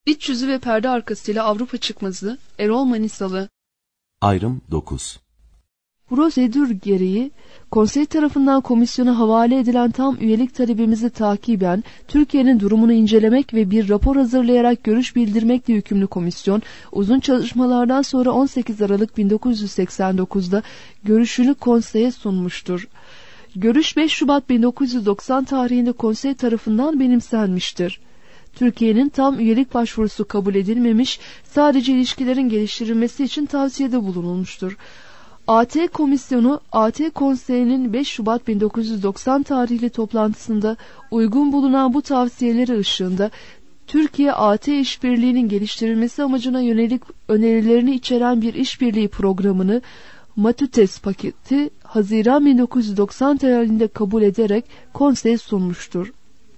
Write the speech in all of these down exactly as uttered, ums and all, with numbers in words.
İç yüzü ve perde arkasıyla Avrupa çıkmazı Erol Manisalı. Ayrım dokuz. Prosedür gereği konsey tarafından komisyona havale edilen tam üyelik talebimizi takiben Türkiye'nin durumunu incelemek ve bir rapor hazırlayarak görüş bildirmekle yükümlü komisyon, uzun çalışmalardan sonra on sekiz Aralık bin dokuz yüz seksen dokuz'da görüşünü konseye sunmuştur. Görüş beş Şubat bin dokuz yüz doksan tarihinde konsey tarafından benimsenmiştir. Türkiye'nin tam üyelik başvurusu kabul edilmemiş, sadece ilişkilerin geliştirilmesi için tavsiyede bulunulmuştur. A T Komisyonu, A T Konseyi'nin beş Şubat bin dokuz yüz doksan tarihli toplantısında uygun bulunan bu tavsiyeleri ışığında Türkiye-A T işbirliğinin geliştirilmesi amacına yönelik önerilerini içeren bir işbirliği programını Matutes paketi Haziran bin dokuz yüz doksan tarihinde kabul ederek konseye sunmuştur.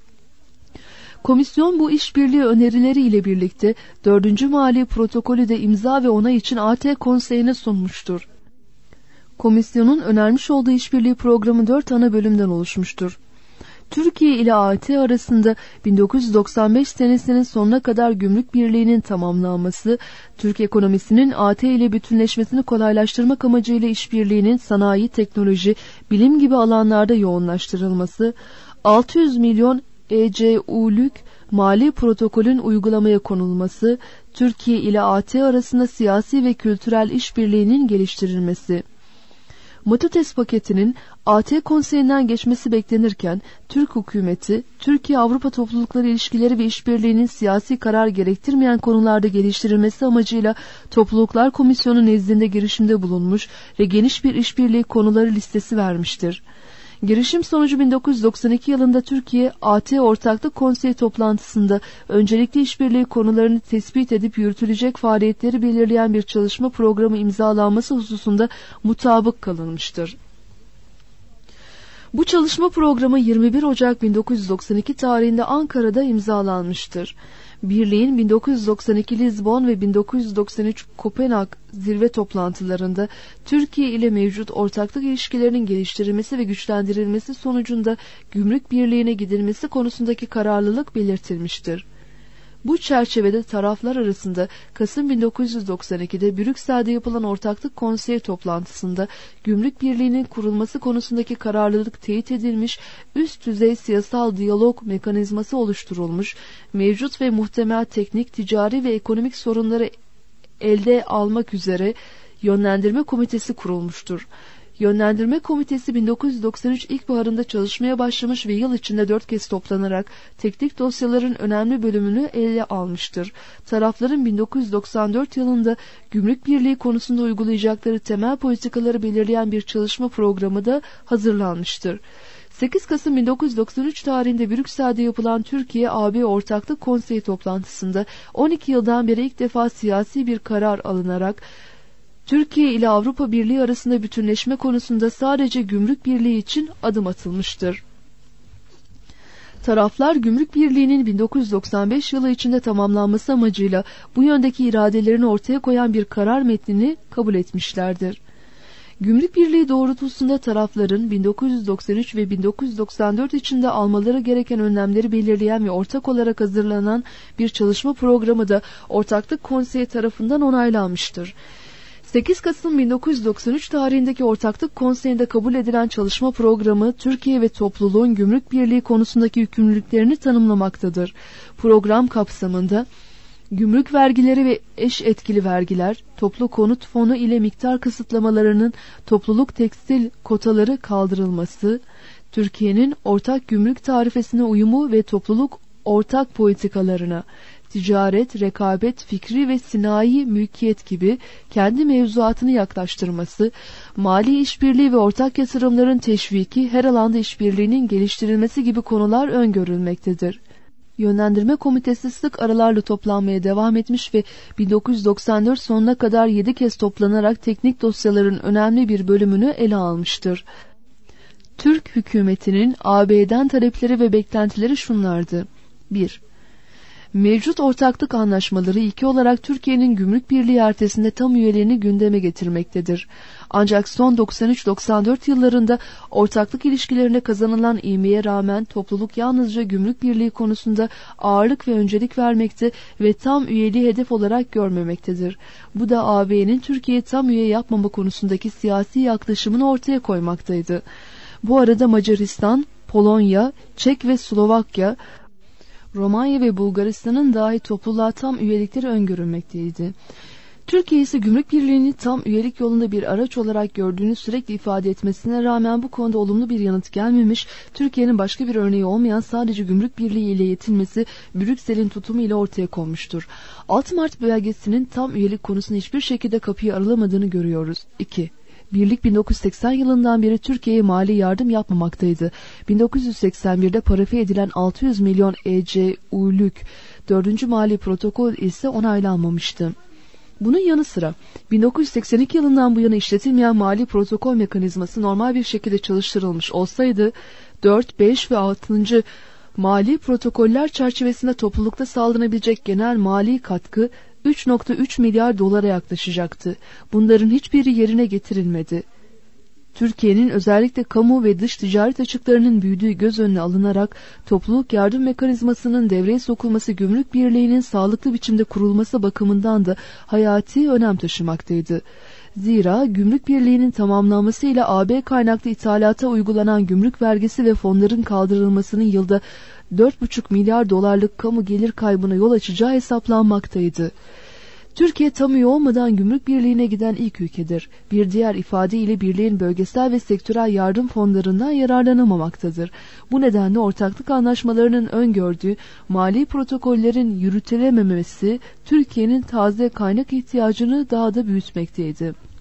Komisyon bu işbirliği önerileri ile birlikte dördüncü Mali Protokolü de imza ve onay için A T Konseyi'ne sunmuştur. Komisyonun önermiş olduğu işbirliği programı dört ana bölümden oluşmuştur. Türkiye ile A T arasında bin dokuz yüz doksan beş senesinin sonuna kadar gümrük birliğinin tamamlanması, Türk ekonomisinin A T ile bütünleşmesini kolaylaştırmak amacıyla işbirliğinin sanayi, teknoloji, bilim gibi alanlarda yoğunlaştırılması, altı yüz milyon E C U'lük mali protokolün uygulamaya konulması, Türkiye ile A T arasında siyasi ve kültürel işbirliğinin geliştirilmesi. Matutes paketinin A T Konseyi'nden geçmesi beklenirken, Türk hükümeti, Türkiye-Avrupa toplulukları ilişkileri ve işbirliğinin siyasi karar gerektirmeyen konularda geliştirilmesi amacıyla Topluluklar Komisyonu nezdinde girişimde bulunmuş ve geniş bir işbirliği konuları listesi vermiştir. Girişim sonucu bin dokuz yüz doksan iki yılında Türkiye A T Ortaklık Konseyi toplantısında öncelikli işbirliği konularını tespit edip yürütülecek faaliyetleri belirleyen bir çalışma programı imzalanması hususunda mutabık kalınmıştır. Bu çalışma programı yirmi bir Ocak bin dokuz yüz doksan iki tarihinde Ankara'da imzalanmıştır. Birliğin bin dokuz yüz doksan iki Lizbon ve bin dokuz yüz doksan üç Kopenhag zirve toplantılarında Türkiye ile mevcut ortaklık ilişkilerinin geliştirilmesi ve güçlendirilmesi sonucunda gümrük birliğine gidilmesi konusundaki kararlılık belirtilmiştir. Bu çerçevede taraflar arasında Kasım bin dokuz yüz doksan iki'de Brüksel'de yapılan Ortaklık Konseyi toplantısında gümrük birliğinin kurulması konusundaki kararlılık teyit edilmiş, üst düzey siyasal diyalog mekanizması oluşturulmuş, mevcut ve muhtemel teknik, ticari ve ekonomik sorunları elde almak üzere Yönlendirme Komitesi kurulmuştur. Yönlendirme Komitesi bin dokuz yüz doksan üç ilkbaharında çalışmaya başlamış ve yıl içinde dört kez toplanarak teknik dosyaların önemli bölümünü ele almıştır. Tarafların bin dokuz yüz doksan dört yılında gümrük birliği konusunda uygulayacakları temel politikaları belirleyen bir çalışma programı da hazırlanmıştır. sekiz Kasım bin dokuz yüz doksan üç tarihinde Brüksel'de yapılan Türkiye-A B Ortaklık Konseyi toplantısında on iki yıldan beri ilk defa siyasi bir karar alınarak Türkiye ile Avrupa Birliği arasında bütünleşme konusunda sadece gümrük birliği için adım atılmıştır. Taraflar gümrük birliğinin bin dokuz yüz doksan beş yılı içinde tamamlanması amacıyla bu yöndeki iradelerini ortaya koyan bir karar metnini kabul etmişlerdir. Gümrük Birliği doğrultusunda tarafların bin dokuz yüz doksan üç ve bin dokuz yüz doksan dört içinde almaları gereken önlemleri belirleyen ve ortak olarak hazırlanan bir çalışma programı da Ortaklık Konseyi tarafından onaylanmıştır. sekiz Kasım bin dokuz yüz doksan üç tarihindeki Ortaklık Konseyi'nde kabul edilen çalışma programı Türkiye ve topluluğun gümrük birliği konusundaki yükümlülüklerini tanımlamaktadır. Program kapsamında gümrük vergileri ve eş etkili vergiler, toplu konut fonu ile miktar kısıtlamalarının topluluk tekstil kotaları kaldırılması, Türkiye'nin ortak gümrük tarifesine uyumu ve topluluk ortak politikalarına, ticaret, rekabet, fikri ve sinayi mülkiyet gibi kendi mevzuatını yaklaştırması, mali işbirliği ve ortak yatırımların teşviki, her alanda işbirliğinin geliştirilmesi gibi konular öngörülmektedir. Yönlendirme Komitesi sık aralarla toplanmaya devam etmiş ve bin dokuz yüz doksan dört sonuna kadar yedi kez toplanarak teknik dosyaların önemli bir bölümünü ele almıştır. Türk hükümetinin A B'den talepleri ve beklentileri şunlardı. bir Mevcut ortaklık anlaşmaları ilki olarak Türkiye'nin Gümrük Birliği ertesinde tam üyeliğini gündeme getirmektedir. Ancak son doksan üç doksan dört yıllarında ortaklık ilişkilerine kazanılan ivmeye rağmen topluluk yalnızca Gümrük Birliği konusunda ağırlık ve öncelik vermekte ve tam üyeliği hedef olarak görmemektedir. Bu da A B'nin Türkiye'yi tam üye yapmama konusundaki siyasi yaklaşımını ortaya koymaktaydı. Bu arada Macaristan, Polonya, Çek ve Slovakya, Romanya ve Bulgaristan'ın dahi topluluğa tam üyelikleri öngörülmekteydi. Türkiye ise Gümrük Birliği'ni tam üyelik yolunda bir araç olarak gördüğünü sürekli ifade etmesine rağmen bu konuda olumlu bir yanıt gelmemiş, Türkiye'nin başka bir örneği olmayan sadece Gümrük Birliği ile yetinmesi Brüksel'in tutumu ile ortaya konmuştur. altı Mart belgesinin tam üyelik konusunda hiçbir şekilde kapıyı aralamadığını görüyoruz. iki. Birlik bin dokuz yüz seksen yılından beri Türkiye'ye mali yardım yapmamaktaydı. bin dokuz yüz seksen birde parafe edilen altı yüz milyon E C U'lük dördüncü mali protokol ise onaylanmamıştı. Bunun yanı sıra bin dokuz yüz seksen iki yılından bu yana işletilmeyen mali protokol mekanizması normal bir şekilde çalıştırılmış olsaydı dört, beş ve altıncı mali protokoller çerçevesinde toplulukta sağlanabilecek genel mali katkı üç nokta üç milyar dolara yaklaşacaktı. Bunların hiçbiri yerine getirilmedi. Türkiye'nin özellikle kamu ve dış ticaret açıklarının büyüdüğü göz önüne alınarak topluluk yardım mekanizmasının devreye sokulması Gümrük Birliği'nin sağlıklı biçimde kurulması bakımından da hayati önem taşımaktaydı. Zira Gümrük Birliği'nin tamamlanmasıyla A B kaynaklı ithalata uygulanan gümrük vergisi ve fonların kaldırılmasının yılda dört buçuk milyar dolarlık kamu gelir kaybına yol açacağı hesaplanmaktaydı. Türkiye tam üye olmadan Gümrük Birliği'ne giden ilk ülkedir. Bir diğer ifadeyle birliğin bölgesel ve sektörel yardım fonlarından yararlanamamaktadır. Bu nedenle ortaklık anlaşmalarının öngördüğü mali protokollerin yürütülememesi Türkiye'nin taze kaynak ihtiyacını daha da büyütmekteydi.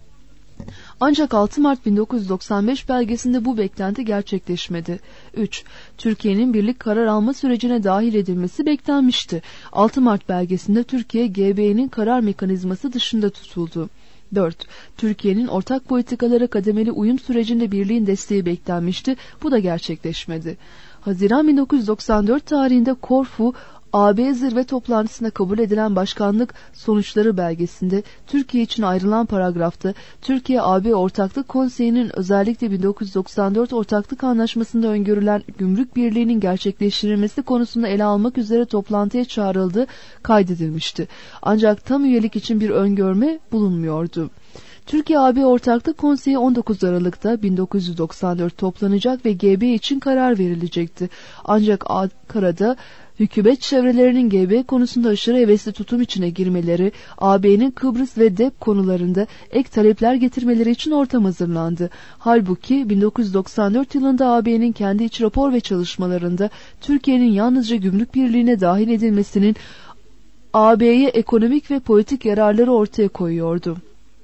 Ancak altı Mart bin dokuz yüz doksan beş belgesinde bu beklenti gerçekleşmedi. üç. Türkiye'nin birlik karar alma sürecine dahil edilmesi beklenmişti. altı Mart belgesinde Türkiye G B'nin karar mekanizması dışında tutuldu. dört. Türkiye'nin ortak politikalara kademeli uyum sürecinde birliğin desteği beklenmişti. Bu da gerçekleşmedi. Haziran bin dokuz yüz doksan dört tarihinde Korfu A B zirve toplantısında kabul edilen başkanlık sonuçları belgesinde Türkiye için ayrılan paragrafta Türkiye-A B Ortaklık Konseyi'nin özellikle bin dokuz yüz doksan dört Ortaklık Anlaşması'nda öngörülen Gümrük Birliği'nin gerçekleştirilmesi konusunda ele almak üzere toplantıya çağrıldığı kaydedilmişti. Ancak tam üyelik için bir öngörme bulunmuyordu. Türkiye-A B Ortaklık Konseyi on dokuz Aralık'ta bin dokuz yüz doksan dört toplanacak ve G B için karar verilecekti. Ancak Ankara'da hükümet çevrelerinin G B konusunda aşırı hevesli tutum içine girmeleri, A B'nin Kıbrıs ve D E P konularında ek talepler getirmeleri için ortam hazırlandı. Halbuki bin dokuz yüz doksan dört yılında A B'nin kendi iç rapor ve çalışmalarında Türkiye'nin yalnızca Gümrük Birliği'ne dahil edilmesinin A B'ye ekonomik ve politik yararları ortaya koyuyordu.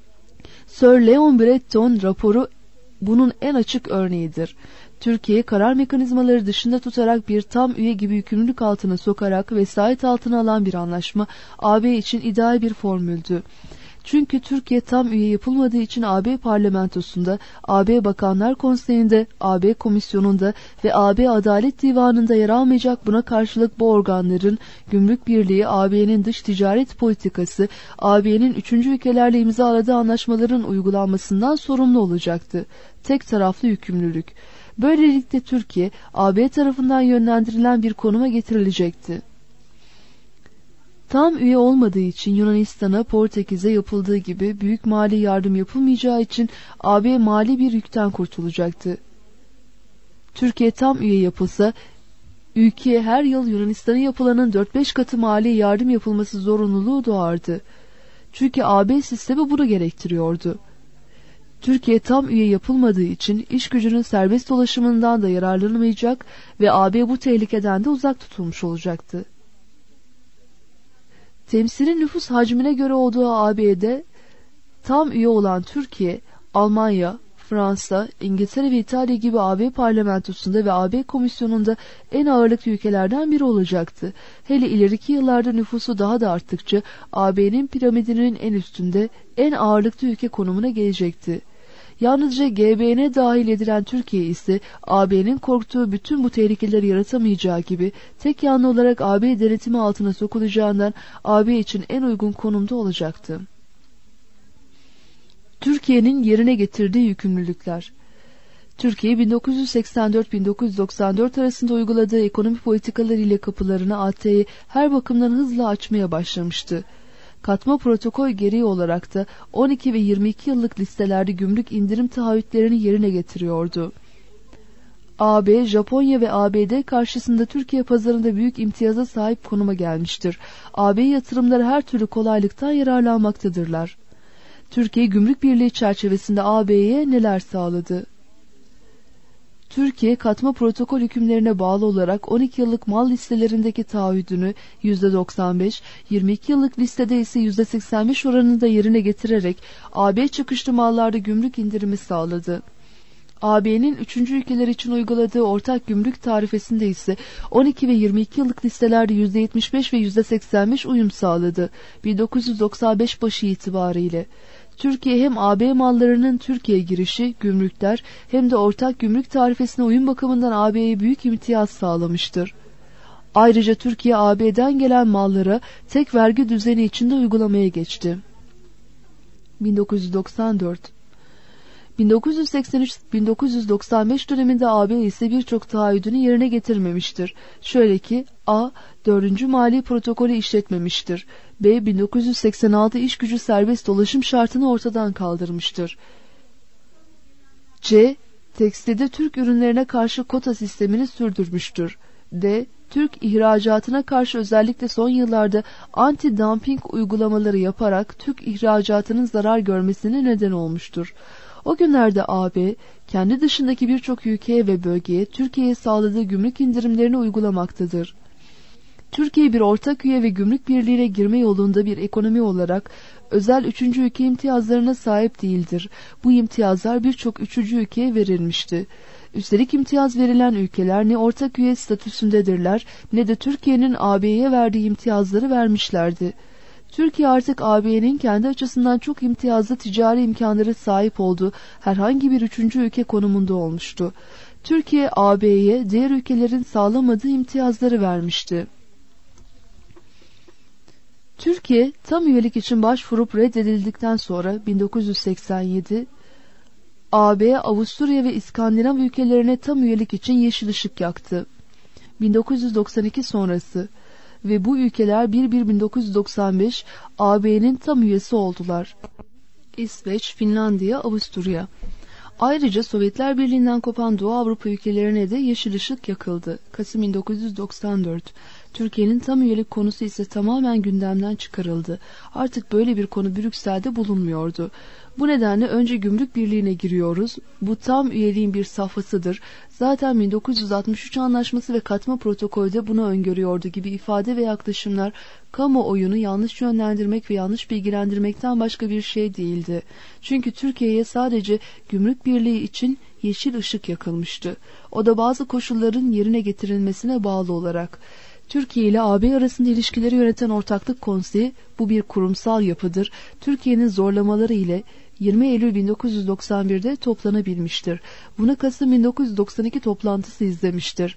Sir Leon Bretton raporu bunun en açık örneğidir. Türkiye karar mekanizmaları dışında tutarak bir tam üye gibi yükümlülük altına sokarak vesayet altına alan bir anlaşma A B için ideal bir formüldü. Çünkü Türkiye tam üye yapılmadığı için A B parlamentosunda, A B Bakanlar Konseyi'nde, A B Komisyonu'nda ve A B Adalet Divanı'nda yer almayacak. Buna karşılık bu organların Gümrük Birliği, A B'nin dış ticaret politikası, A B'nin üçüncü ülkelerle imzaladığı anlaşmaların uygulanmasından sorumlu olacaktı. Tek taraflı yükümlülük. Böylelikle Türkiye, A B tarafından yönlendirilen bir konuma getirilecekti. Tam üye olmadığı için Yunanistan'a, Portekiz'e yapıldığı gibi büyük mali yardım yapılmayacağı için A B mali bir yükten kurtulacaktı. Türkiye tam üye yapılsa, ülkeye her yıl Yunanistan'a yapılanın dört beş katı mali yardım yapılması zorunluluğu doğardı. Çünkü A B sistemi bunu gerektiriyordu. Türkiye tam üye yapılmadığı için iş gücünün serbest dolaşımından da yararlanamayacak ve A B bu tehlikeden de uzak tutulmuş olacaktı. Temsili nüfus hacmine göre olduğu A B'de tam üye olan Türkiye, Almanya, Fransa, İngiltere ve İtalya gibi A B parlamentosunda ve A B komisyonunda en ağırlıklı ülkelerden biri olacaktı. Hele ileriki yıllarda nüfusu daha da arttıkça A B'nin piramidinin en üstünde en ağırlıklı ülke konumuna gelecekti. Yalnızca G B N'ye dahil edilen Türkiye ise A B'nin korktuğu bütün bu tehlikeleri yaratamayacağı gibi tek yanlı olarak A B denetimi altına sokulacağından A B için en uygun konumda olacaktı. Türkiye'nin yerine getirdiği yükümlülükler. Türkiye bin dokuz yüz seksen dört bin dokuz yüz doksan dört arasında uyguladığı ekonomi politikaları ile kapılarını A T'ye her bakımdan hızla açmaya başlamıştı. Katma protokol gereği olarak da on iki ve yirmi iki yıllık listelerde gümrük indirim taahhütlerini yerine getiriyordu. A B, Japonya ve A B D karşısında Türkiye pazarında büyük imtiyaza sahip konuma gelmiştir. A B yatırımları her türlü kolaylıktan yararlanmaktadırlar. Türkiye Gümrük Birliği çerçevesinde A B'ye neler sağladı? Türkiye, katma protokol hükümlerine bağlı olarak on iki yıllık mal listelerindeki taahhüdünü yüzde doksan beş, yirmi iki yıllık listede ise yüzde seksen beş oranında yerine getirerek A B çıkışlı mallarda gümrük indirimi sağladı. A B'nin üçüncü ülkeler için uyguladığı ortak gümrük tarifesinde ise on iki ve yirmi iki yıllık listelerde yüzde yetmiş beş ve yüzde seksen beş uyum sağladı. bin dokuz yüz doksan beş başı itibariyle. Türkiye hem A B mallarının Türkiye'ye girişi, gümrükler, hem de ortak gümrük tarifesine uyum bakımından A B'ye büyük imtiyaz sağlamıştır. Ayrıca Türkiye A B'den gelen mallara tek vergi düzeni içinde uygulamaya geçti. bin dokuz yüz doksan dört bin dokuz yüz seksen üç bin dokuz yüz doksan beş döneminde A B ise birçok taahhüdünü yerine getirmemiştir. Şöyle ki A. dördüncü Mali Protokolü işletmemiştir. B. bin dokuz yüz seksen altı iş gücü serbest dolaşım şartını ortadan kaldırmıştır. C. Tekstilde Türk ürünlerine karşı kota sistemini sürdürmüştür. D. Türk ihracatına karşı özellikle son yıllarda anti-dumping uygulamaları yaparak Türk ihracatının zarar görmesine neden olmuştur. O günlerde A B, kendi dışındaki birçok ülkeye ve bölgeye Türkiye'ye sağladığı gümrük indirimlerini uygulamaktadır. Türkiye bir ortak üye ve gümrük birliğine girme yolunda bir ekonomi olarak özel üçüncü ülke imtiyazlarına sahip değildir. Bu imtiyazlar birçok üçüncü ülkeye verilmişti. Üstelik imtiyaz verilen ülkeler ne ortak üye statüsündedirler ne de Türkiye'nin A B'ye verdiği imtiyazları vermişlerdi. Türkiye artık A B'nin kendi açısından çok imtiyazlı ticari imkanlara sahip olduğu herhangi bir üçüncü ülke konumunda olmuştu. Türkiye A B'ye diğer ülkelerin sağlamadığı imtiyazları vermişti. Türkiye tam üyelik için başvurup reddedildikten sonra bin dokuz yüz seksen yedi A B, Avusturya ve İskandinav ülkelerine tam üyelik için yeşil ışık yaktı. bin dokuz yüz doksan iki sonrası ve bu ülkeler bir bir bin dokuz yüz doksan beş A B'nin tam üyesi oldular. İsveç, Finlandiya, Avusturya. Ayrıca Sovyetler Birliği'nden kopan Doğu Avrupa ülkelerine de yeşil ışık yakıldı. Kasım bin dokuz yüz doksan dört. Türkiye'nin tam üyelik konusu ise tamamen gündemden çıkarıldı. Artık böyle bir konu Brüksel'de bulunmuyordu. Bu nedenle önce gümrük birliğine giriyoruz. Bu tam üyeliğin bir safhasıdır. Zaten bin dokuz yüz altmış üç Anlaşması ve katma protokolde bunu öngörüyordu gibi ifade ve yaklaşımlar kamuoyunu yanlış yönlendirmek ve yanlış bilgilendirmekten başka bir şey değildi. Çünkü Türkiye'ye sadece gümrük birliği için yeşil ışık yakılmıştı. O da bazı koşulların yerine getirilmesine bağlı olarak. Türkiye ile A B arasında ilişkileri yöneten Ortaklık Konseyi, bu bir kurumsal yapıdır. Türkiye'nin zorlamaları ile yirmi Eylül bin dokuz yüz doksan bir'de toplanabilmiştir. Buna Kasım bin dokuz yüz doksan iki toplantısı izlemiştir.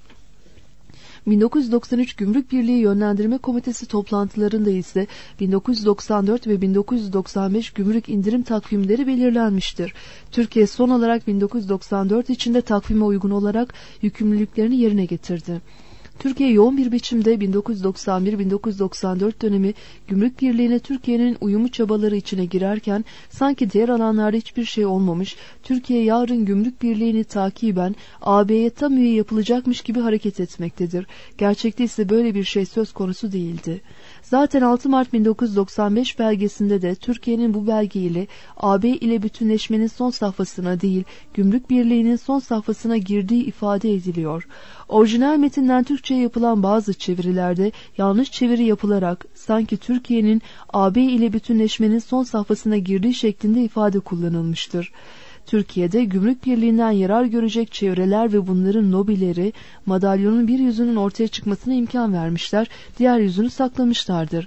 bin dokuz yüz doksan üç Gümrük Birliği Yönlendirme Komitesi toplantılarında ise bin dokuz yüz doksan dört ve bin dokuz yüz doksan beş gümrük indirim takvimleri belirlenmiştir. Türkiye son olarak bin dokuz yüz doksan dört içinde takvime uygun olarak yükümlülüklerini yerine getirdi. Türkiye yoğun bir biçimde bin dokuz yüz doksan bir bin dokuz yüz doksan dört dönemi Gümrük Birliği'ne Türkiye'nin uyumu çabaları içine girerken sanki diğer alanlarda hiçbir şey olmamış, Türkiye yarın Gümrük Birliği'ni takiben A B'ye tam üye yapılacakmış gibi hareket etmektedir. Gerçekte ise böyle bir şey söz konusu değildi. Zaten altı Mart bin dokuz yüz doksan beş belgesinde de Türkiye'nin bu belge ile A B ile bütünleşmenin son safhasına değil, Gümrük Birliği'nin son safhasına girdiği ifade ediliyor. Orijinal metinden Türkçe'ye yapılan bazı çevirilerde yanlış çeviri yapılarak sanki Türkiye'nin A B ile bütünleşmenin son safhasına girdiği şeklinde ifade kullanılmıştır. Türkiye'de Gümrük Birliği'nden yarar görecek çevreler ve bunların lobileri madalyonun bir yüzünün ortaya çıkmasına imkan vermişler, diğer yüzünü saklamışlardır.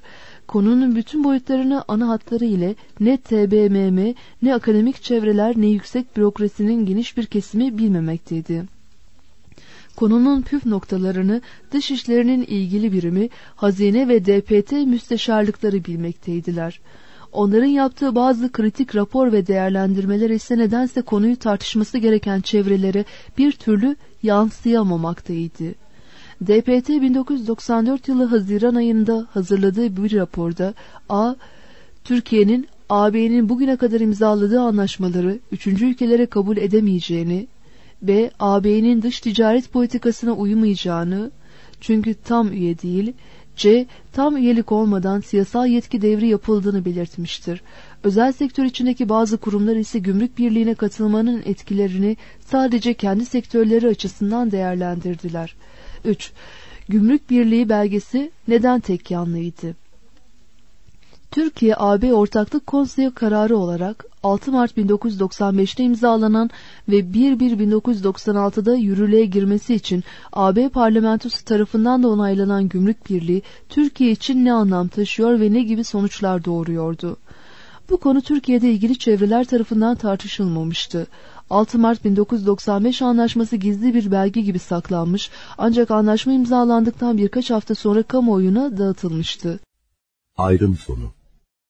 konunun bütün boyutlarını ana hatları ile ne T B M M, ne akademik çevreler, ne yüksek bürokrasinin geniş bir kesimi bilmemekteydi. Konunun püf noktalarını dışişlerinin ilgili birimi, hazine ve D P T müsteşarlıkları bilmekteydiler. Onların yaptığı bazı kritik rapor ve değerlendirmeler ise nedense konuyu tartışması gereken çevrelere bir türlü yansıyamamaktaydı. D P T bin dokuz yüz doksan dört yılı Haziran ayında hazırladığı bir raporda A. Türkiye'nin A B'nin bugüne kadar imzaladığı anlaşmaları üçüncü ülkelere kabul edemeyeceğini, B. A B'nin dış ticaret politikasına uymayacağını, çünkü tam üye değil, C. Tam üyelik olmadan siyasal yetki devri yapıldığını belirtmiştir. Özel sektör içindeki bazı kurumlar ise gümrük birliğine katılmanın etkilerini sadece kendi sektörleri açısından değerlendirdiler. üç. Gümrük Birliği belgesi neden tek yanlıydı? Türkiye-A B Ortaklık Konseyi kararı olarak altı Mart bin dokuz yüz doksan beş'te imzalanan ve bir bir bin dokuz yüz doksan altı'da yürürlüğe girmesi için A B Parlamentosu tarafından da onaylanan Gümrük Birliği Türkiye için ne anlam taşıyor ve ne gibi sonuçlar doğuruyordu? Bu konu Türkiye'de ilgili çevreler tarafından tartışılmamıştı. altı Mart bin dokuz yüz doksan beş anlaşması gizli bir belge gibi saklanmış, ancak anlaşma imzalandıktan birkaç hafta sonra kamuoyuna dağıtılmıştı. Ayrım sonu.